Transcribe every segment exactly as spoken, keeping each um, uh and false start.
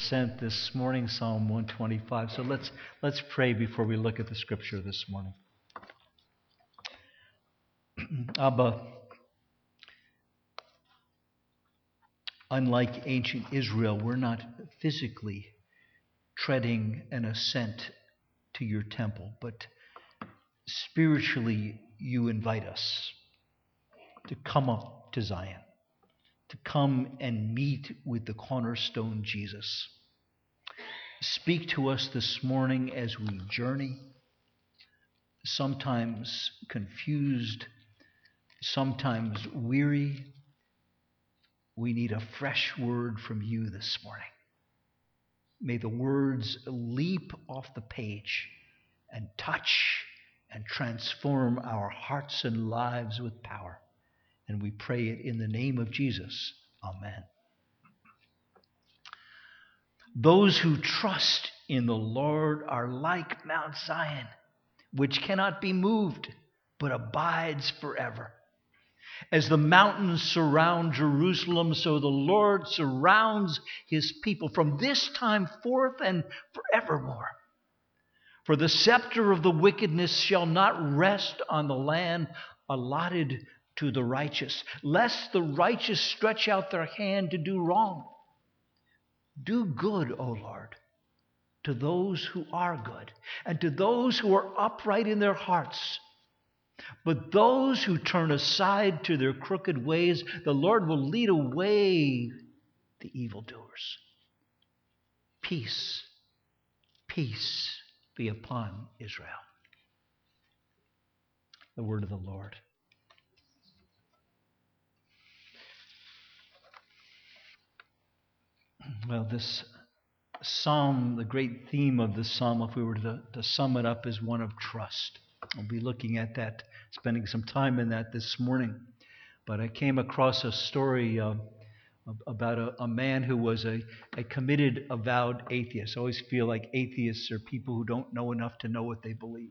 ascent this morning, Psalm one twenty-five. So let's let's pray before we look at the scripture this morning. Abba, unlike ancient Israel, we're not physically treading an ascent to your temple, but spiritually you invite us to come up to Zion, to come and meet with the cornerstone Jesus. Speak to us this morning as we journey, sometimes confused, sometimes weary. We need a fresh word from you this morning. May the words leap off the page and touch and transform our hearts and lives with power. And we pray it in the name of Jesus. Amen. Those who trust in the Lord are like Mount Zion, which cannot be moved, but abides forever. As the mountains surround Jerusalem, so the Lord surrounds his people from this time forth and forevermore. For the scepter of the wickedness shall not rest on the land allotted to the righteous, lest the righteous stretch out their hand to do wrong. Do good, O Lord, to those who are good, and to those who are upright in their hearts. But those who turn aside to their crooked ways, the Lord will lead away the evildoers. Peace, peace be upon Israel. The word of the Lord. Well, this psalm, the great theme of this psalm, if we were to, to sum it up, is one of trust. I'll be looking at that, spending some time in that this morning. But I came across a story uh, about a, a man who was a, a committed, avowed atheist. I always feel like atheists are people who don't know enough to know what they believe.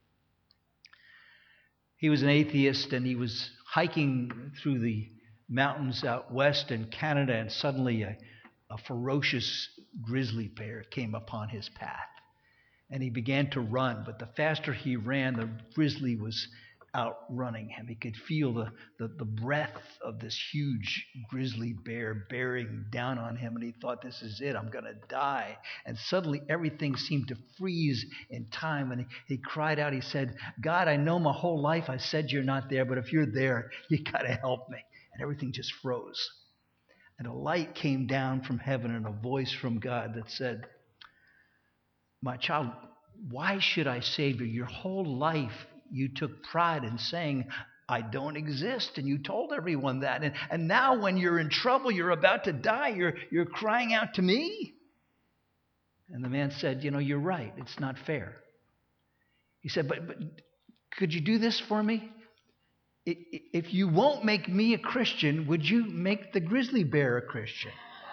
He was an atheist, and he was hiking through the mountains out west in Canada, and suddenly a, a ferocious grizzly bear came upon his path. And he began to run, but the faster he ran, the grizzly was outrunning him. He could feel the, the, the breath of this huge grizzly bear bearing down on him, and he thought, this is it, I'm going to die. And suddenly everything seemed to freeze in time, and he, he cried out, he said, God, I know my whole life I said you're not there, but if you're there, you got to help me. And everything just froze. And a light came down from heaven and a voice from God that said, my child, why should I save you? Your whole life you took pride in saying, I don't exist, and you told everyone that. And, and now when you're in trouble, you're about to die, you're, you're crying out to me? And the man said, you know, you're right, it's not fair. He said, but, but could you do this for me? If you won't make me a Christian, would you make the grizzly bear a Christian?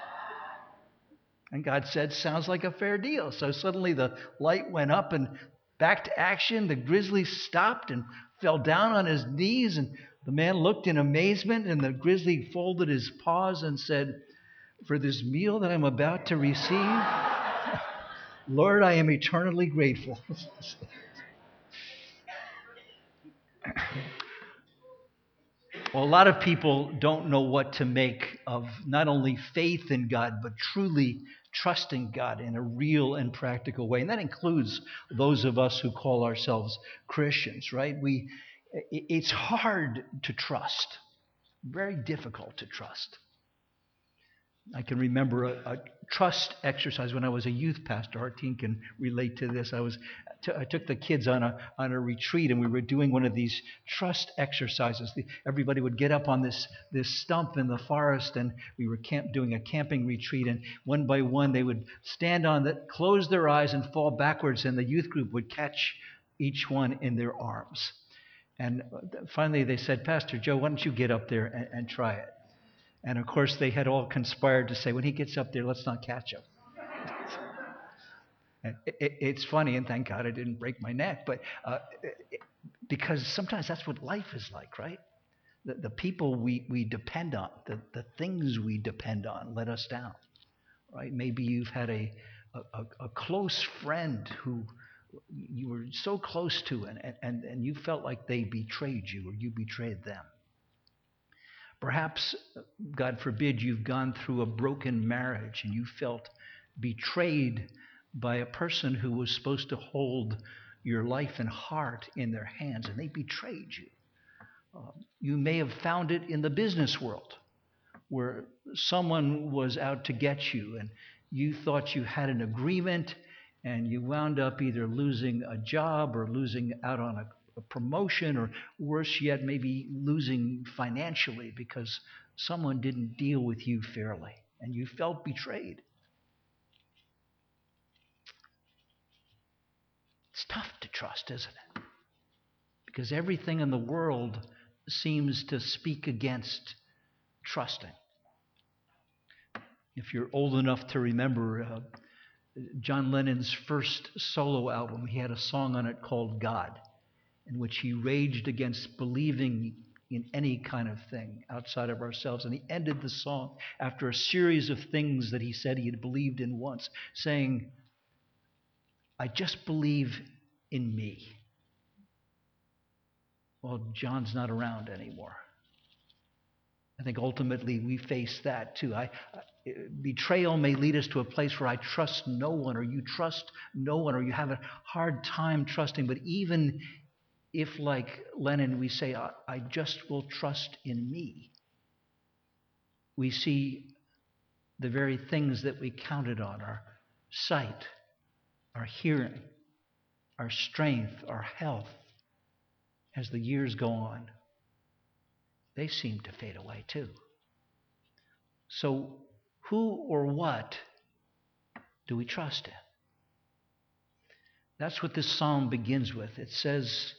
And God said, sounds like a fair deal. So suddenly the light went up and back to action. The grizzly stopped and fell down on his knees. And the man looked in amazement, and the grizzly folded his paws and said, for this meal that I'm about to receive, Lord, I am eternally grateful. Well, a lot of people don't know what to make of not only faith in God, but truly trusting God in a real and practical way. And that includes those of us who call ourselves Christians, right? We, it's hard to trust, very difficult to trust. I can remember a, a trust exercise when I was a youth pastor. Harteen can relate to this. I was t- I took the kids on a on a retreat, and we were doing one of these trust exercises. The, everybody would get up on this this stump in the forest, and we were camp, doing a camping retreat. And one by one, they would stand on it, close their eyes, and fall backwards. And the youth group would catch each one in their arms. And finally, they said, Pastor Joe, why don't you get up there and, and try it? And of course, they had all conspired to say, when he gets up there, let's not catch him. And it, it, it's funny, and thank God I didn't break my neck, but uh, it, because sometimes that's what life is like, right? The, the people we, we depend on, the, the things we depend on let us down. right? Maybe you've had a, a, a close friend who you were so close to, and, and, and you felt like they betrayed you or you betrayed them. Perhaps, God forbid, you've gone through a broken marriage and you felt betrayed by a person who was supposed to hold your life and heart in their hands, and they betrayed you. Um, you may have found it in the business world, where someone was out to get you, and you thought you had an agreement, and you wound up either losing a job or losing out on a, a promotion, or worse yet, maybe losing financially because someone didn't deal with you fairly, and you felt betrayed. It's tough to trust, isn't it? Because everything in the world seems to speak against trusting. If you're old enough to remember uh, John Lennon's first solo album, he had a song on it called God, in which he raged against believing in any kind of thing outside of ourselves. And he ended the song after a series of things that he said he had believed in once, saying, I just believe in me. Well, John's not around anymore. I think ultimately we face that too. I, I, betrayal may lead us to a place where I trust no one, or you trust no one, or you have a hard time trusting. But even if, like Lennon, we say, I, I just will trust in me, we see the very things that we counted on, our sight, our hearing, our strength, our health, as the years go on, they seem to fade away too. So who or what do we trust in? That's what this psalm begins with. It says,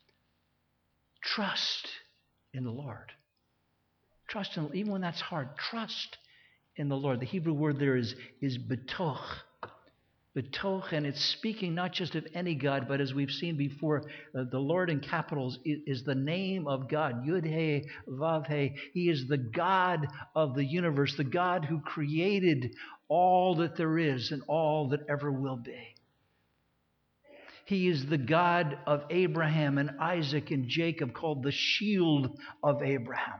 trust in the Lord. Trust in, even when that's hard, trust in the Lord. The Hebrew word there is, is betoch. Betoch, and it's speaking not just of any God, but as we've seen before, uh, the Lord in capitals is, is the name of God. Yud-He, Vav-He. He is the God of the universe, the God who created all that there is and all that ever will be. He is the God of Abraham and Isaac and Jacob, called the shield of Abraham.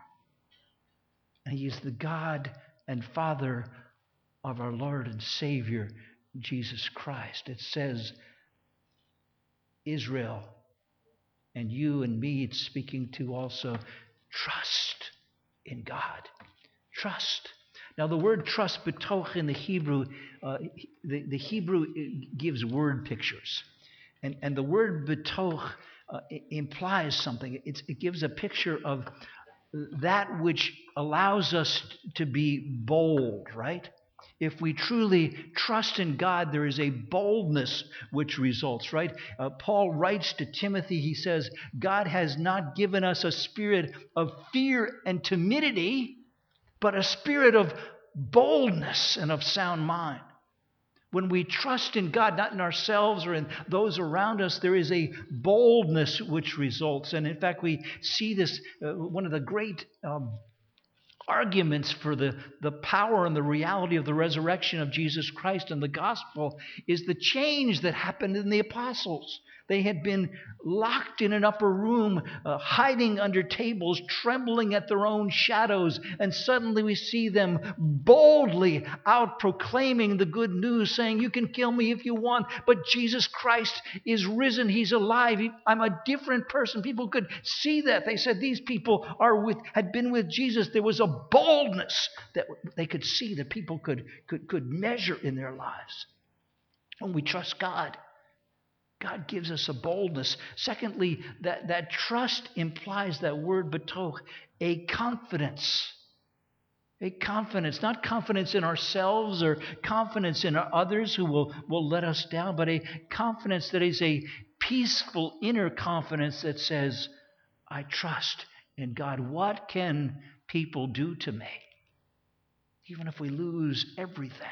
And he is the God and Father of our Lord and Savior, Jesus Christ. It says, Israel, and you and me, it's speaking to also, trust in God. Trust. Now the word trust, betoch, in the Hebrew, uh, the, the Hebrew gives word pictures. And, and the word betoch uh, implies something. It's, it gives a picture of that which allows us to be bold, right? If we truly trust in God, there is a boldness which results, right? Uh, Paul writes to Timothy, he says, God has not given us a spirit of fear and timidity, but a spirit of boldness and of sound mind. When we trust in God, not in ourselves or in those around us, there is a boldness which results. And in fact, we see this, uh, one of the great um, arguments for the, the power and the reality of the resurrection of Jesus Christ and the gospel is the change that happened in the apostles. They had been locked in an upper room, uh, hiding under tables, trembling at their own shadows. And suddenly we see them boldly out proclaiming the good news, saying, you can kill me if you want, but Jesus Christ is risen. He's alive. He, I'm a different person. People could see that. They said these people are with, had been with Jesus. There was a boldness that they could see, that people could, could, could measure in their lives. When we trust God, God gives us a boldness. Secondly, that, that trust implies, that word betoch, a confidence. A confidence, not confidence in ourselves or confidence in others who will, will let us down, but a confidence that is a peaceful inner confidence that says, I trust in God. What can people do to me? Even if we lose everything.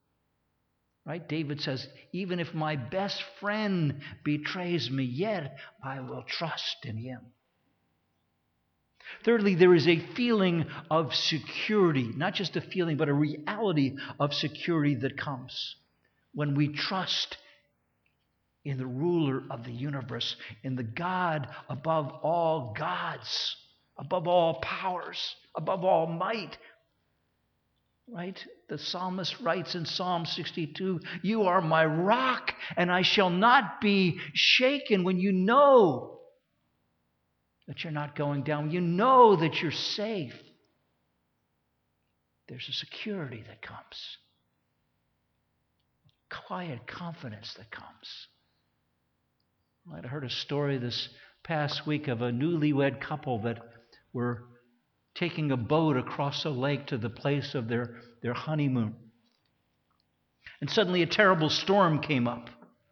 Right? David says, even if my best friend betrays me, yet I will trust in him. Thirdly, there is a feeling of security, not just a feeling, but a reality of security that comes when we trust in the ruler of the universe, in the God above all gods, above all powers, above all might. Right? The psalmist writes in Psalm sixty-two, "You are my rock, and I shall not be shaken." When you know that you're not going down, you know that you're safe, there's a security that comes, quiet confidence that comes. I heard a story this past week of a newlywed couple that were taking a boat across a lake to the place of their, their honeymoon. And suddenly a terrible storm came up.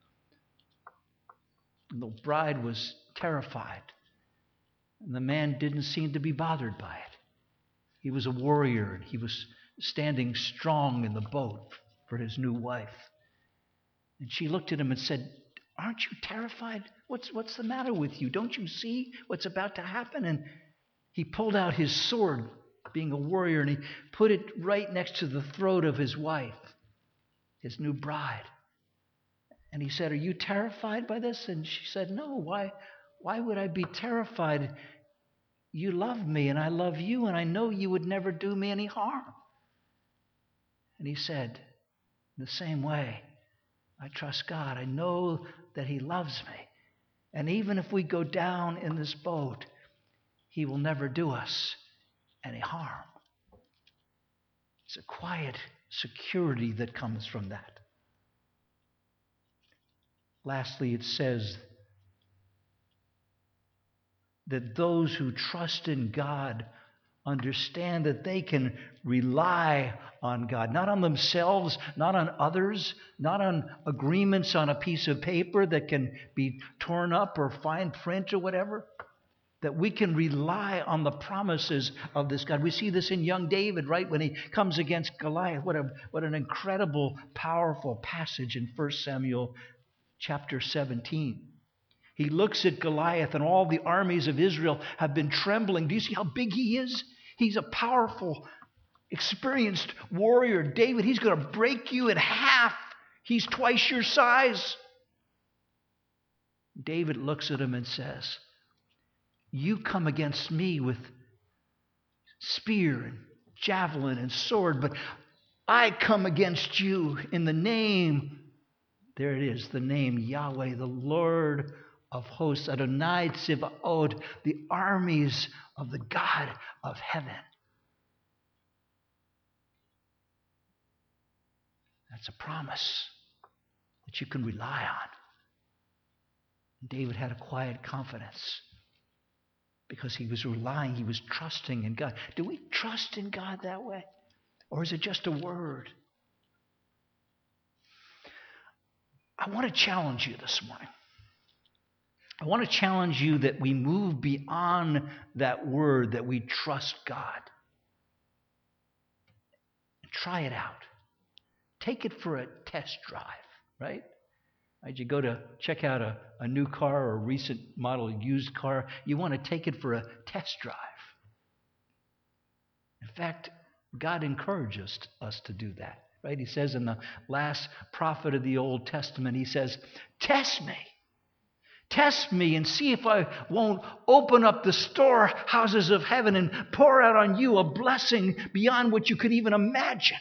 And the bride was terrified. And the man didn't seem to be bothered by it. He was a warrior, and he was standing strong in the boat for his new wife. And she looked at him and said, "Aren't you terrified? What's, what's the matter with you? Don't you see what's about to happen?" And he pulled out his sword, being a warrior, and he put it right next to the throat of his wife, his new bride. And he said, "Are you terrified by this?" And she said, "No, why, why would I be terrified? You love me, and I love you, and I know you would never do me any harm." And he said, "In the same way, I trust God. I know that He loves me. And even if we go down in this boat, He will never do us any harm." It's a quiet security that comes from that. Lastly, it says that those who trust in God understand that they can rely on God, not on themselves, not on others, not on agreements on a piece of paper that can be torn up or fine print or whatever. That we can rely on the promises of this God. We see this in young David, right? When he comes against Goliath. What a what an incredible, powerful passage in First Samuel chapter seventeen. He looks at Goliath, and all the armies of Israel have been trembling. Do you see how big he is? He's a powerful, experienced warrior. David, he's going to break you in half. He's twice your size. David looks at him and says, "You come against me with spear and javelin and sword, but I come against you in the name," there it is, the name Yahweh, the Lord of hosts, Adonai Tzivaot, the armies of the God of heaven. That's a promise that you can rely on. David had a quiet confidence because he was relying, he was trusting in God. Do we trust in God that way? Or is it just a word? I want to challenge you this morning. I want to challenge you that we move beyond that word, that we trust God. Try it out. Take it for a test drive, right? As you go to check out a, a new car or a recent model used car, you want to take it for a test drive. In fact, God encourages us to do that, right? He says in the last prophet of the Old Testament, he says, "Test me. Test me and see if I won't open up the storehouses of heaven and pour out on you a blessing beyond what you could even imagine."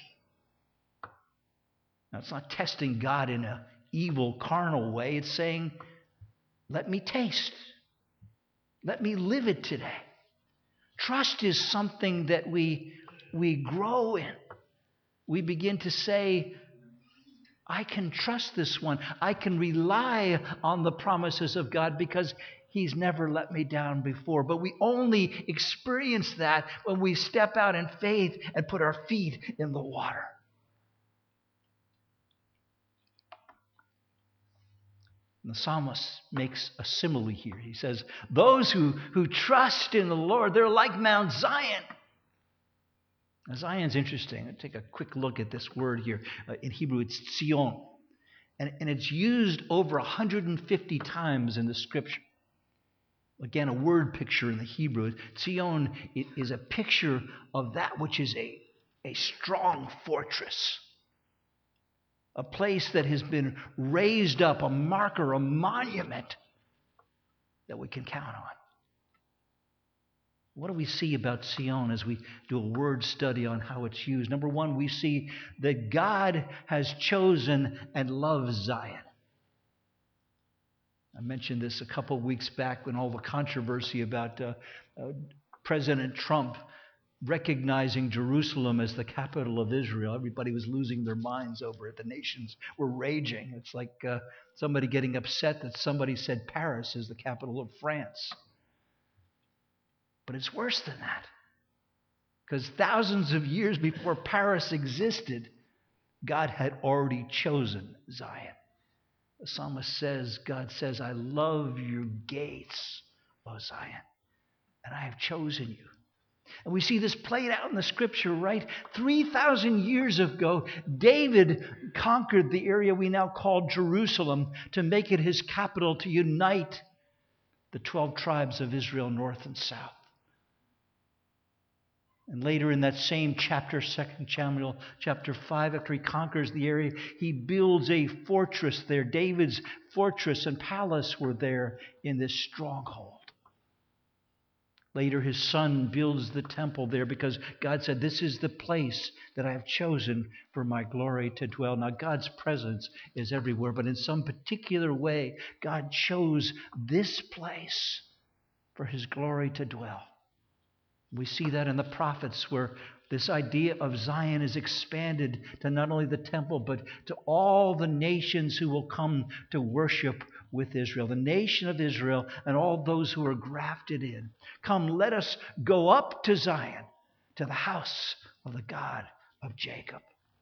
Now, it's not testing God in an evil, carnal way. It's saying, let me taste. Let me live it today. Trust is something that we, we grow in. We begin to say, I can trust this one. I can rely on the promises of God because He's never let me down before. But we only experience that when we step out in faith and put our feet in the water. And the psalmist makes a simile here. He says, those who, who trust in the Lord, they're like Mount Zion. Now, Zion's interesting. I'll take a quick look at this word here. Uh, in Hebrew, it's Zion. And, and it's used over one hundred fifty times in the Scripture. Again, a word picture in the Hebrew. Zion is a picture of that which is a, a strong fortress. A place that has been raised up, a marker, a monument that we can count on. What do we see about Zion as we do a word study on how it's used? Number one, we see that God has chosen and loves Zion. I mentioned this a couple of weeks back when all the controversy about uh, uh, President Trump recognizing Jerusalem as the capital of Israel. Everybody was losing their minds over it. The nations were raging. It's like uh, somebody getting upset that somebody said Paris is the capital of France. But it's worse than that. Because thousands of years before Paris existed, God had already chosen Zion. The psalmist says, God says, I love your gates, O Zion, and I have chosen you. And we see this played out in the scripture, right? three thousand years ago, David conquered the area we now call Jerusalem to make it his capital, to unite the twelve tribes of Israel, north and south. And later in that same chapter, Second Samuel chapter five, after he conquers the area, he builds a fortress there. David's fortress and palace were there in this stronghold. Later, his son builds the temple there because God said, this is the place that I have chosen for my glory to dwell. Now, God's presence is everywhere, but in some particular way, God chose this place for his glory to dwell. We see that in the prophets, where this idea of Zion is expanded to not only the temple, but to all the nations who will come to worship with Israel, the nation of Israel and all those who are grafted in. Come, let us go up to Zion, to the house of the God of Jacob.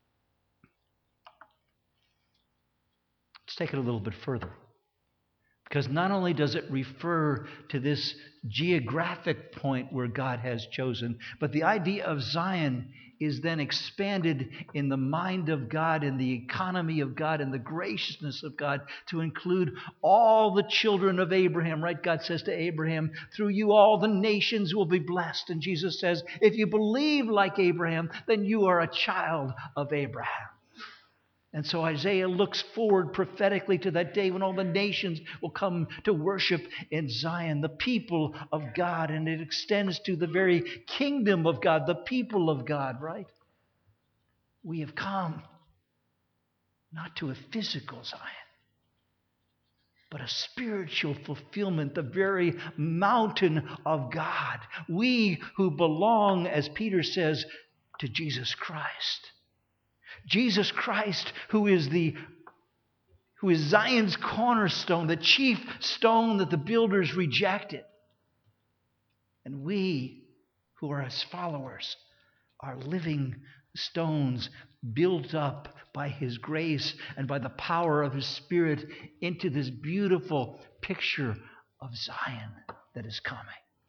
Let's take it a little bit further. Because not only does it refer to this geographic point where God has chosen, but the idea of Zion is then expanded in the mind of God, in the economy of God, in the graciousness of God, to include all the children of Abraham, right? God says to Abraham, through you all the nations will be blessed. And Jesus says, if you believe like Abraham, then you are a child of Abraham. And so Isaiah looks forward prophetically to that day when all the nations will come to worship in Zion, the people of God. And it extends to the very kingdom of God, the people of God, right? We have come not to a physical Zion, but a spiritual fulfillment, the very mountain of God. We who belong, as Peter says, to Jesus Christ. Jesus Christ, who is the who is Zion's cornerstone, the chief stone that the builders rejected. And we, who are his followers, are living stones built up by his grace and by the power of his Spirit into this beautiful picture of Zion that is coming.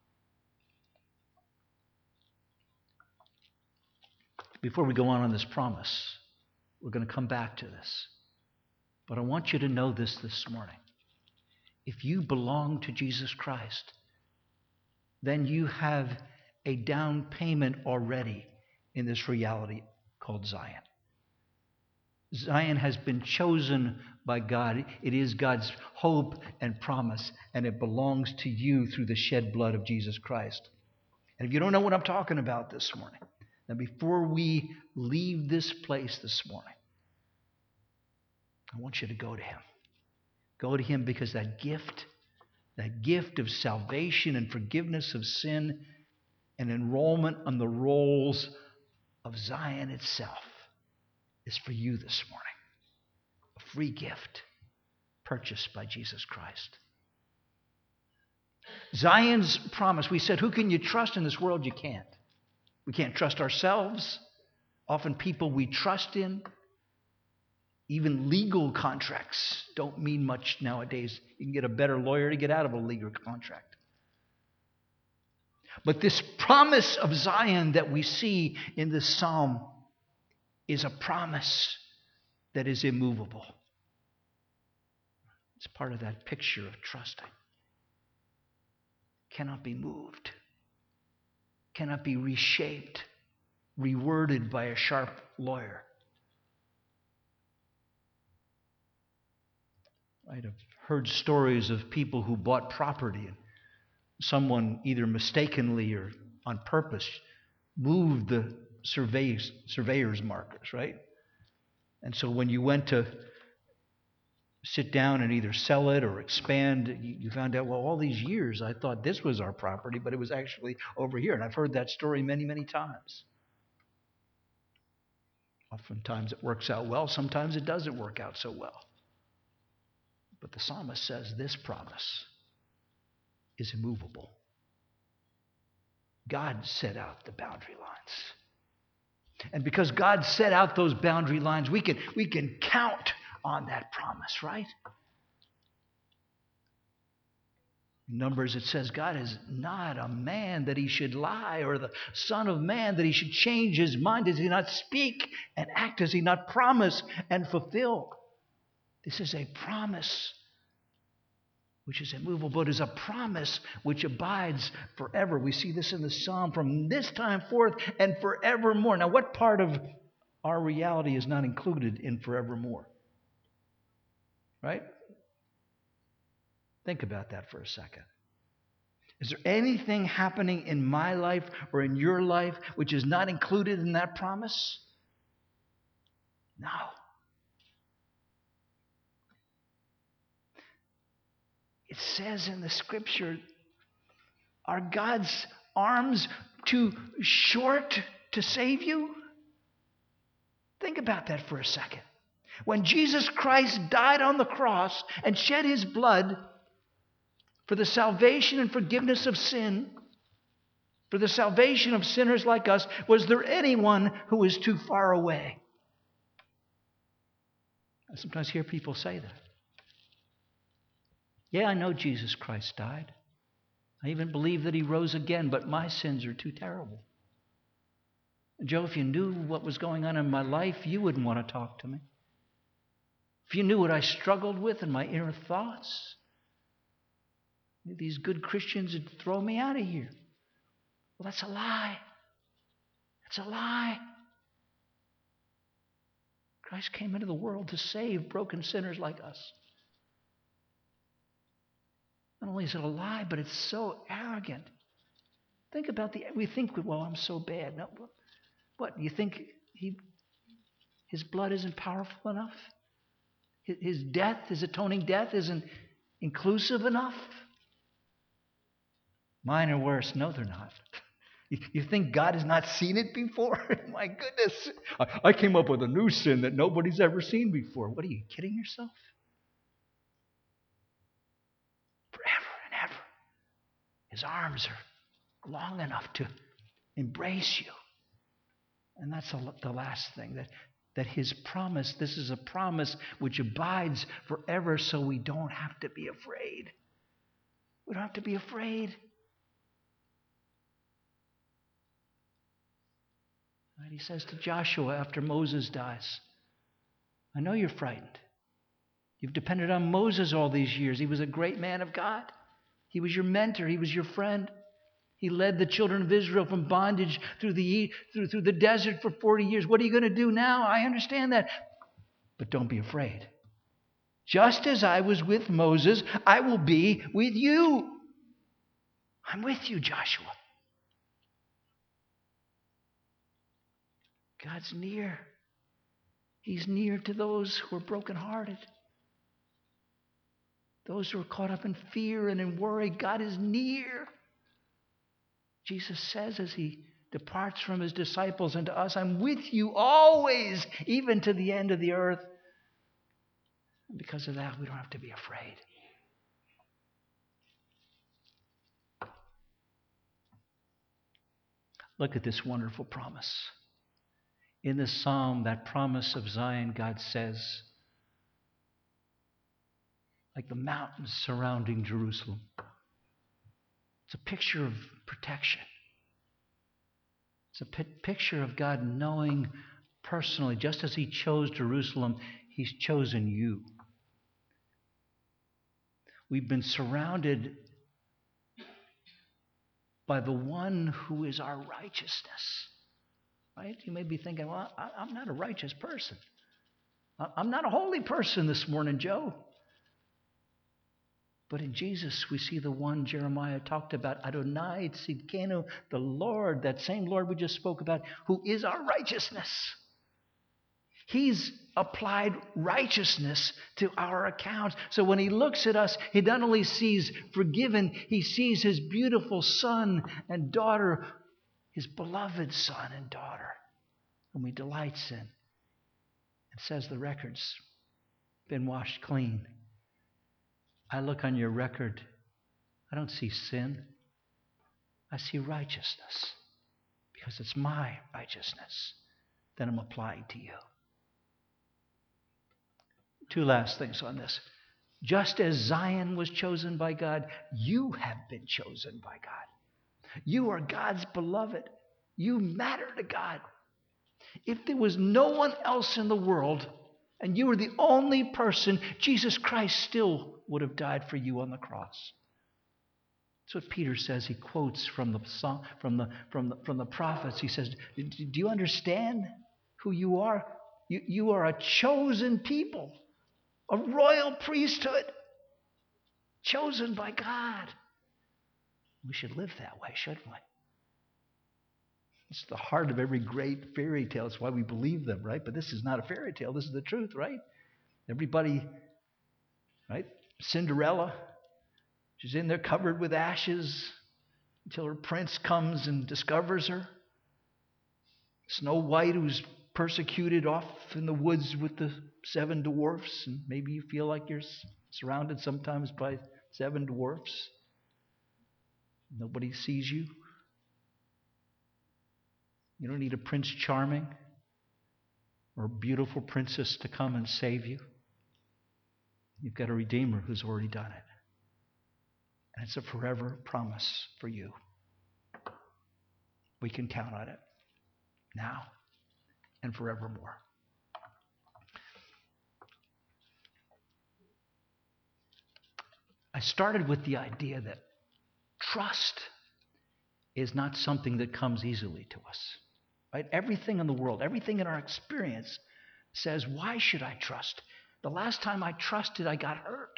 Before we go on on this promise, we're going to come back to this. But I want you to know this this morning. If you belong to Jesus Christ, then you have a down payment already in this reality called Zion. Zion has been chosen by God. It is God's hope and promise, and it belongs to you through the shed blood of Jesus Christ. And if you don't know what I'm talking about this morning, then before we leave this place this morning, I want you to go to him. Go to him because that gift, that gift of salvation and forgiveness of sin and enrollment on the rolls of Zion itself is for you this morning. A free gift purchased by Jesus Christ. Zion's promise, we said, who can you trust in this world? You can't. We can't trust ourselves. Often people we trust in. Even legal contracts don't mean much nowadays. You can get a better lawyer to get out of a legal contract. But this promise of Zion that we see in this psalm is a promise that is immovable. It's part of that picture of trusting. cannot be moved, cannot be reshaped, reworded by a sharp lawyer. I've heard stories of people who bought property and someone either mistakenly or on purpose moved the surveys, surveyor's markers, right? And so when you went to sit down and either sell it or expand, you, you found out, well, all these years I thought this was our property, but it was actually over here. And I've heard that story many, many times. Oftentimes it works out well. Sometimes it doesn't work out so well. But the psalmist says this promise is immovable. God set out the boundary lines. And because God set out those boundary lines, we can, we can count on that promise, right? In Numbers, it says God is not a man that he should lie, or the son of man that he should change his mind. Does he not speak and act? Does he not promise and fulfill? This is a promise which is immovable, but is a promise which abides forever. We see this in the psalm, from this time forth and forevermore. Now, what part of our reality is not included in forevermore? Right? Think about that for a second. Is there anything happening in my life or in your life which is not included in that promise? No. It says in the scripture, are God's arms too short to save you? Think about that for a second. When Jesus Christ died on the cross and shed his blood for the salvation and forgiveness of sin, for the salvation of sinners like us, was there anyone who was too far away? I sometimes hear people say that. Yeah, I know Jesus Christ died. I even believe that he rose again, but my sins are too terrible. Joe, if you knew what was going on in my life, you wouldn't want to talk to me. If you knew what I struggled with in my inner thoughts, these good Christians would throw me out of here. Well, that's a lie. That's a lie. Christ came into the world to save broken sinners like us. Not only is it a lie, but it's so arrogant. Think about the, we think, well, I'm so bad. No, what, you think he, his blood isn't powerful enough? His death, his atoning death isn't inclusive enough? Mine are worse. No, they're not. You think God has not seen it before? My goodness. I came up with a new sin that nobody's ever seen before. What, are you kidding yourself? Forever and ever. His arms are long enough to embrace you. And that's the last thing, that, that his promise, this is a promise which abides forever, so we don't have to be afraid. We don't have to be afraid. Right, he says to Joshua after Moses dies, I know you're frightened. You've depended on Moses all these years. He was a great man of God. He was your mentor. He was your friend. He led the children of Israel from bondage through the, through, through the desert for forty years. What are you going to do now? I understand that. But don't be afraid. Just as I was with Moses, I will be with you. I'm with you, Joshua. God's near. He's near to those who are brokenhearted. Those who are caught up in fear and in worry. God is near. Jesus says as he departs from his disciples and to us, I'm with you always, even to the end of the earth. And because of that, we don't have to be afraid. Look at this wonderful promise. In the psalm, that promise of Zion, God says, like the mountains surrounding Jerusalem. It's a picture of protection. It's a p- picture of God knowing personally, just as he chose Jerusalem, he's chosen you. We've been surrounded by the one who is our righteousness. Right? You may be thinking, well, I, I'm not a righteous person. I'm not a holy person this morning, Joe. But in Jesus, we see the one Jeremiah talked about, Adonai Tzidkenu, the Lord, that same Lord we just spoke about, who is our righteousness. He's applied righteousness to our account. So when he looks at us, he not only sees forgiven, he sees his beautiful son and daughter, his beloved son and daughter, whom he delights in. It says the record's been washed clean. I look on your record, I don't see sin. I see righteousness, because it's my righteousness that I'm applying to you. Two last things on this. Just as Zion was chosen by God, you have been chosen by God. You are God's beloved. You matter to God. If there was no one else in the world and you were the only person, Jesus Christ still would have died for you on the cross. That's what Peter says. He quotes from the song, from the from the from the prophets. He says, "Do you understand who you are? You, you are a chosen people, a royal priesthood, chosen by God." We should live that way, shouldn't we? It's the heart of every great fairy tale. It's why we believe them, right? But this is not a fairy tale. This is the truth, right? Everybody, right? Cinderella, she's in there covered with ashes until her prince comes and discovers her. Snow White, who's persecuted off in the woods with the seven dwarfs, and maybe you feel like you're surrounded sometimes by seven dwarfs. Nobody sees you. You don't need a Prince Charming or a beautiful princess to come and save you. You've got a Redeemer who's already done it. And it's a forever promise for you. We can count on it now and forevermore. I started with the idea that trust is not something that comes easily to us. Right? Everything in the world, everything in our experience says, why should I trust? The last time I trusted, I got hurt.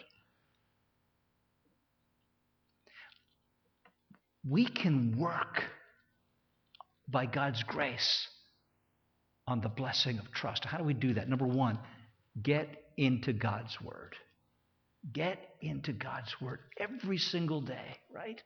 We can work by God's grace on the blessing of trust. How do we do that? Number one, get into God's Word. Get into God's Word every single day, right?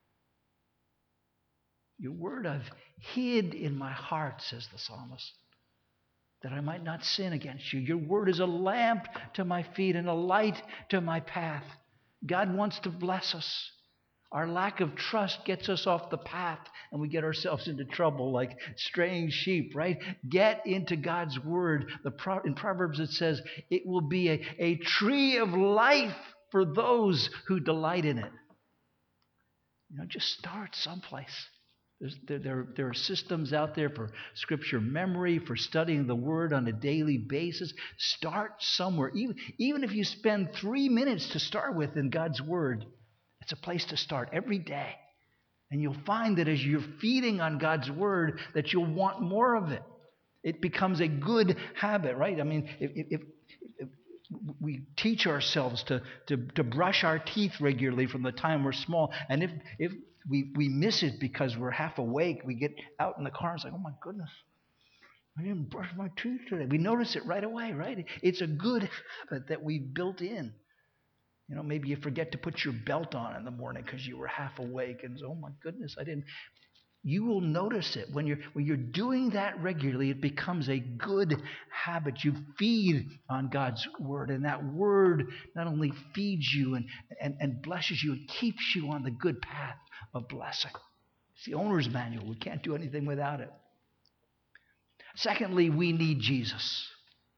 Your word I've hid in my heart, says the psalmist, that I might not sin against you. Your word is a lamp to my feet and a light to my path. God wants to bless us. Our lack of trust gets us off the path and we get ourselves into trouble like straying sheep, right? Get into God's word. The Pro- in Proverbs it says, it will be a, a tree of life for those who delight in it. You know, just start someplace. There, there, there are systems out there for scripture memory, for studying the word on a daily basis. Start somewhere. Even, even if you spend three minutes to start with in God's word, it's a place to start every day. And you'll find that as you're feeding on God's word, that you'll want more of it. It becomes a good habit, right? I mean, if, if, if we teach ourselves to, to, to brush our teeth regularly from the time we're small, and if if We we miss it because we're half awake. We get out in the car and say, oh my goodness, I didn't brush my teeth today. We notice it right away, right? It's a good habit that we've built in. You know, maybe you forget to put your belt on in the morning because you were half awake and say, oh my goodness, I didn't. You will notice it. When you're, when you're doing that regularly, it becomes a good habit. You feed on God's word, and that word not only feeds you and, and, and blesses you, it keeps you on the good path of blessing. It's the owner's manual. We can't do anything without it. Secondly, we need Jesus.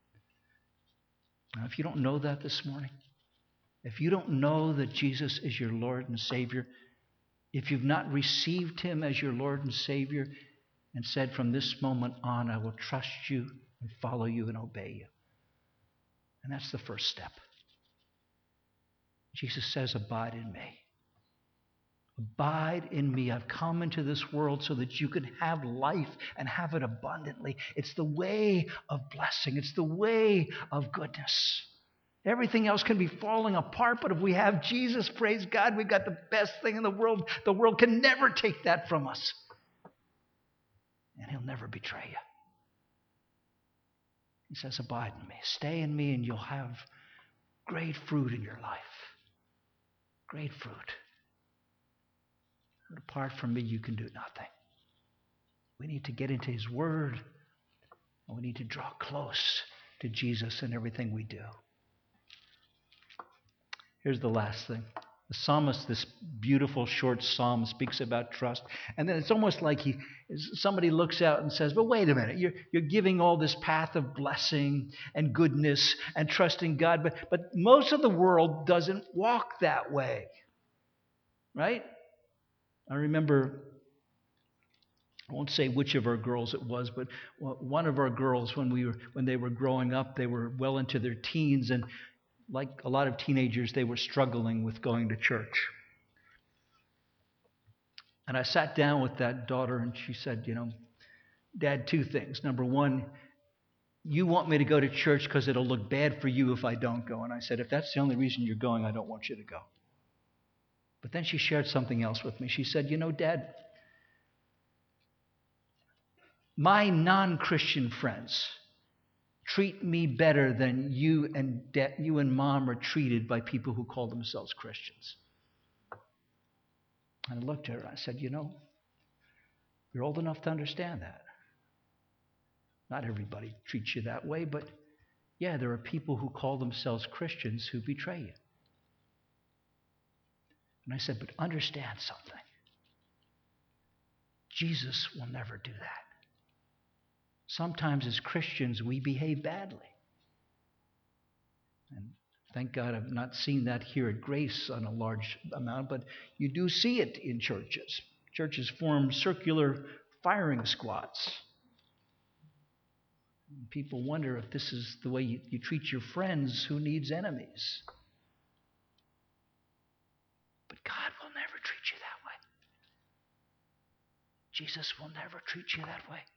Now, if you don't know that this morning, if you don't know that Jesus is your Lord and Savior, if you've not received him as your Lord and Savior and said, from this moment on, I will trust you and follow you and obey you. And that's the first step. Jesus says, abide in me. Abide in me. I've come into this world so that you can have life and have it abundantly. It's the way of blessing. It's the way of goodness. Everything else can be falling apart, but if we have Jesus, praise God, we've got the best thing in the world. The world can never take that from us. And he'll never betray you. He says, abide in me. Stay in me and you'll have great fruit in your life. Great fruit. But apart from me, you can do nothing. We need to get into his word. And we need to draw close to Jesus in everything we do. Here's the last thing. The psalmist, this beautiful short psalm, speaks about trust. And then it's almost like he, somebody looks out and says, but wait a minute, you're, you're giving all this path of blessing and goodness and trusting God, but, but most of the world doesn't walk that way. Right? I remember, I won't say which of our girls it was, but one of our girls, when we were when they were growing up, they were well into their teens, and like a lot of teenagers, they were struggling with going to church. And I sat down with that daughter, and she said, you know, Dad, two things. Number one, you want me to go to church because it'll look bad for you if I don't go. And I said, if that's the only reason you're going, I don't want you to go. But then she shared something else with me. She said, you know, Dad, my non-Christian friends treat me better than you and da- you and Mom are treated by people who call themselves Christians. And I looked at her and I said, you know, you're old enough to understand that. Not everybody treats you that way, but yeah, there are people who call themselves Christians who betray you. And I said, but understand something. Jesus will never do that. Sometimes as Christians, we behave badly. And thank God I've not seen that here at Grace on a large amount, but you do see it in churches. Churches form circular firing squads. People wonder if this is the way you, you treat your friends. Who needs enemies? But God will never treat you that way. Jesus will never treat you that way.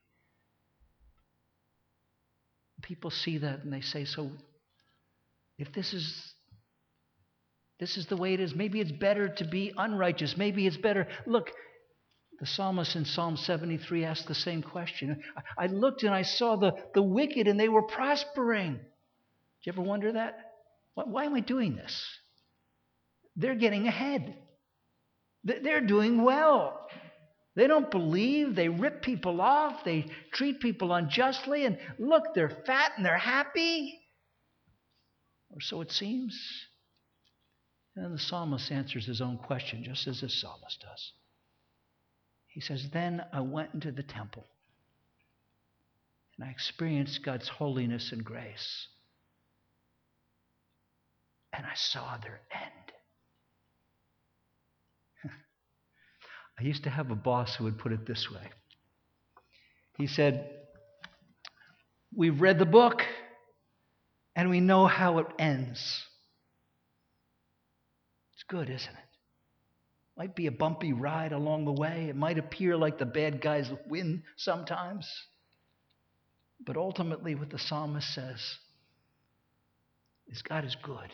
People see that and they say, so if this is this is the way it is, maybe it's better to be unrighteous. Maybe it's better. Look, the psalmist in Psalm seventy-three asked the same question. I looked and I saw the, the wicked and they were prospering. Did you ever wonder that? Why, why am I doing this? They're getting ahead. They're doing well. They don't believe. They rip people off. They treat people unjustly. And look, they're fat and they're happy. Or so it seems. And then the psalmist answers his own question, just as this psalmist does. He says, then I went into the temple and I experienced God's holiness and grace. And I saw their end. I used to have a boss who would put it this way. He said, we've read the book and we know how it ends. It's good, isn't it? Might be a bumpy ride along the way. It might appear like the bad guys win sometimes. But ultimately what the psalmist says is God is good.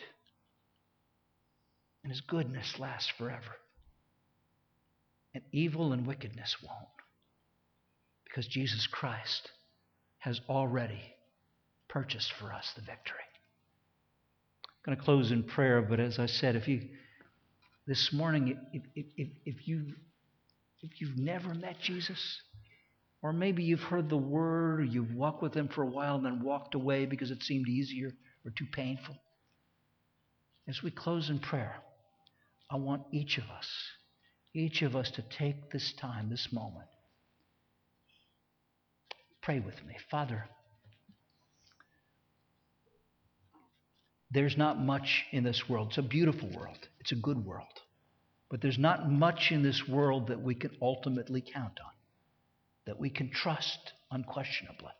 And his goodness lasts forever. And evil and wickedness won't. Because Jesus Christ has already purchased for us the victory. I'm going to close in prayer, but as I said, if you this morning, if, if, if, if you if you've never met Jesus, or maybe you've heard the word, or you've walked with him for a while and then walked away because it seemed easier or too painful. As we close in prayer, I want each of us, each of us to take this time, this moment. Pray with me. Father, there's not much in this world. It's a beautiful world. It's a good world. But there's not much in this world that we can ultimately count on, that we can trust unquestionably.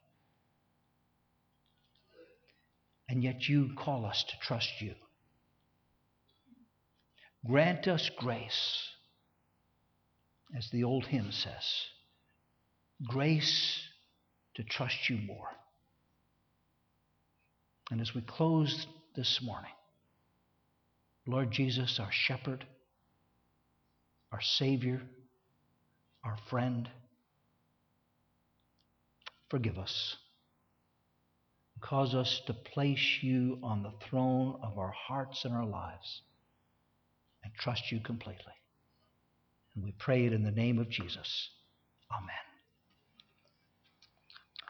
And yet you call us to trust you. Grant us grace as the old hymn says, grace to trust you more. And as we close this morning, Lord Jesus, our shepherd, our Savior, our friend, forgive us. Cause us to place you on the throne of our hearts and our lives and trust you completely. And we pray it in the name of Jesus. Amen.